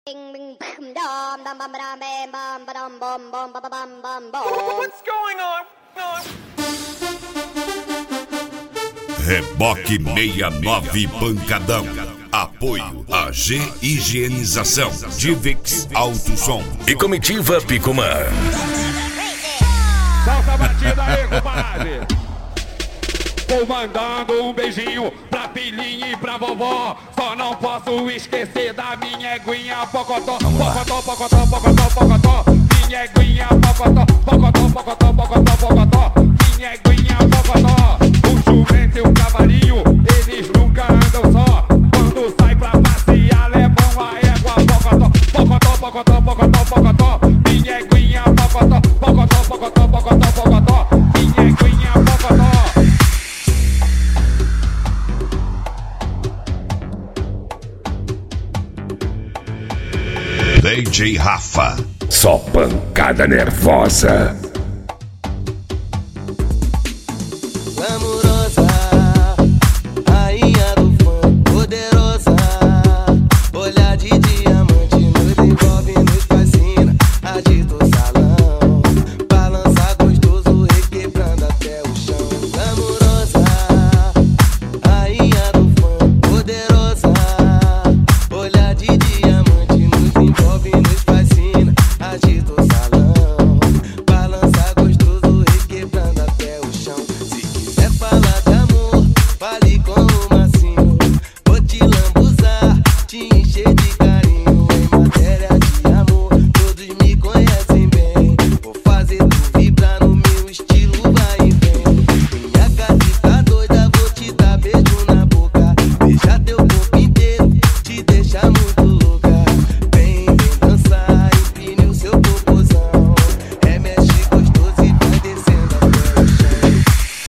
What's going on? Reboque 69 Pancadão. Apoio AG Higienização, Divex Alto Som e Comitiva Picumã. Salsa batida aí, compadre. Vou mandando um beijinho pra filhinha e pra vovó. Só não posso esquecer da minha eguinha pocotó. Pocotó, pocotó, pocotó, pocotó. Minha eguinha pocotó. Pocotó, pocotó, pocotó, pocotó. Minha eguinha pocotó. O jumento e o cavalinho, eles nunca andam só. Quando sai pra passear, levam a égua pocotó. Pocotó, pocotó, pocotó, pocotó. Minha eguinha pocotó. Pocotó, pocotó, pocotó, pocotó. Minha eguinha pocotó. DJ Rafa. Só pancada nervosa.